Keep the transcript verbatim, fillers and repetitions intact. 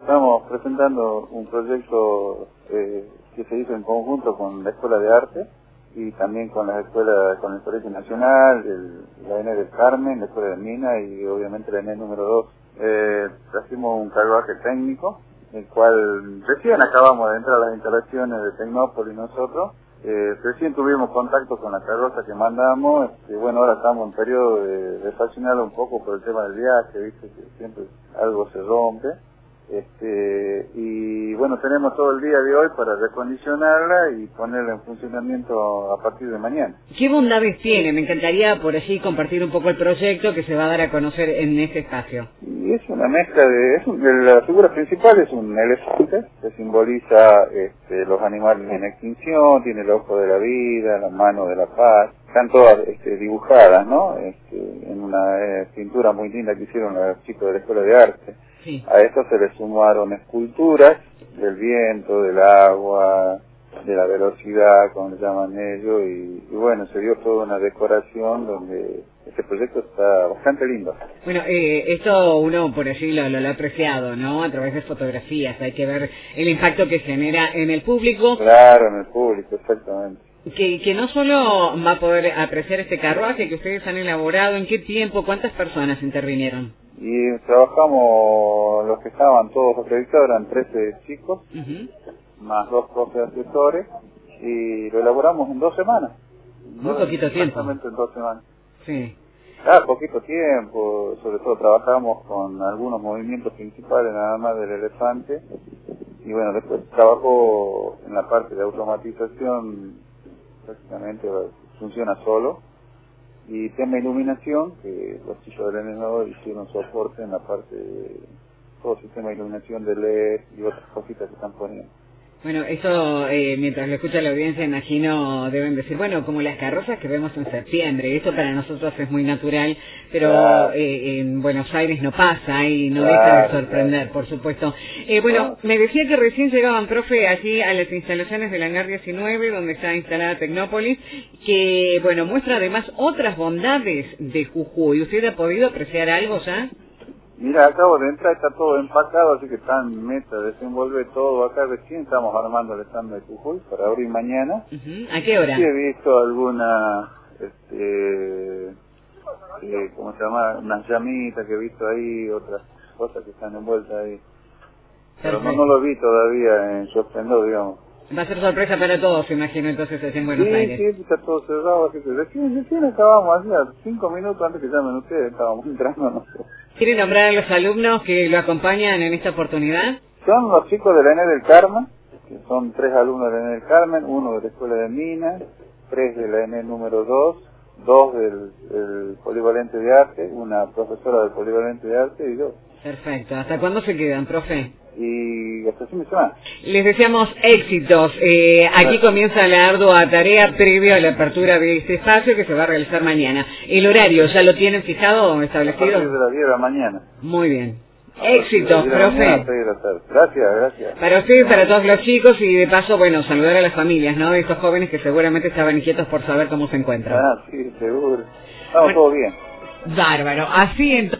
estamos presentando un proyecto eh, que se hizo en conjunto con la Escuela de Arte y también con la escuela, con el Colegio Nacional, el, la E N E del Carmen, la Escuela de Mina y obviamente la E N E número dos. Eh, hacemos un carruaje técnico, el cual recién acabamos de entrar a las instalaciones de Tecnópolis nosotros. Eh, recién tuvimos contacto con la carroza que mandamos, este, bueno, ahora estamos en periodo de, de fraccionarla un poco por el tema del viaje, viste que siempre algo se rompe, este, y bueno, tenemos todo el día de hoy para recondicionarla y ponerla en funcionamiento a partir de mañana. ¿Qué bondades tiene? Me encantaría por allí compartir un poco el proyecto que se va a dar a conocer en este espacio. Y es una mezcla de, es un, la figura principal es un elefante que simboliza este, los animales en extinción, tiene el ojo de la vida, la mano de la paz, están todas este, dibujadas, ¿no? Este, en una eh, pintura muy linda que hicieron los chicos de la Escuela de Arte. Sí. A esto se le sumaron esculturas del viento, del agua, de la velocidad, como le llaman ellos, y, y bueno, se dio toda una decoración donde este proyecto está bastante lindo. Bueno, eh, esto uno por allí lo, lo, lo ha apreciado, ¿no? A través de fotografías, hay que ver el impacto que genera en el público. Claro, en el público, exactamente. Que, que no solo va a poder apreciar este carruaje que ustedes han elaborado, ¿en qué tiempo, cuántas personas intervinieron? Y trabajamos, los que estaban todos acreditados eran trece chicos, uh-huh. más dos profes asesores, y lo elaboramos en dos semanas. Muy poquito tiempo. Exactamente en dos semanas. Sí. Ah, poquito tiempo, sobre todo trabajamos con algunos movimientos principales nada más del elefante, y bueno, después trabajo en la parte de automatización, prácticamente funciona solo. Y tema iluminación, que los chicos del N E hicieron soporte en la parte de todo el sistema de iluminación de L E D y otras cositas que están poniendo. Bueno, eso, eh, mientras lo escucha la audiencia, imagino, deben decir, bueno, como las carrozas que vemos en septiembre, esto para nosotros es muy natural, pero claro. eh, en Buenos Aires no pasa y no claro, deja de sorprender, claro. por supuesto. Eh, bueno, claro. Me decía que recién llegaban, profe, allí a las instalaciones del hangar diecinueve, donde está instalada Tecnópolis, que, bueno, muestra además otras bondades de Jujuy. ¿Usted ha podido apreciar algo ya? Mira, acabo de entrar, está todo empacado, así que está en meta, desenvuelve todo acá. Recién estamos armando el stand de Jujuy para abrir mañana. Uh-huh. ¿A qué hora? Sí, he visto alguna, este, eh, ¿cómo se llama? Unas llamitas que he visto ahí, otras cosas que están envueltas ahí. Pero no, no lo vi todavía en su esplendor, digamos. Va a ser sorpresa para todos, imagino, entonces, allá en Buenos sí, Aires. Sí, sí, está todo cerrado, así que recién, recién acabamos, hacía cinco minutos antes que llamen ustedes, estábamos entrando, no sé. ¿Quiere nombrar a los alumnos que lo acompañan en esta oportunidad? Son los chicos de la E N E del Carmen, que son tres alumnos de la E N E del Carmen, uno de la Escuela de Minas, tres de la E N E número dos, dos del, del Polivalente de Arte, una profesora del Polivalente de Arte y dos. Perfecto. ¿Hasta cuándo se quedan, profe? Y hasta fin de semana. Les deseamos éxitos. Eh, aquí comienza la ardua tarea previo a la apertura de este espacio que se va a realizar mañana. ¿El horario ya lo tienen fijado o establecido? A partir de las diez de la mañana. Muy bien. Éxitos, profe. Gracias, gracias. Para usted y para todos los chicos y de paso, bueno, saludar a las familias, ¿no? De estos jóvenes que seguramente estaban inquietos por saber cómo se encuentran. Ah, sí, seguro. Estamos bueno, todos bien. Bárbaro. Así entonces.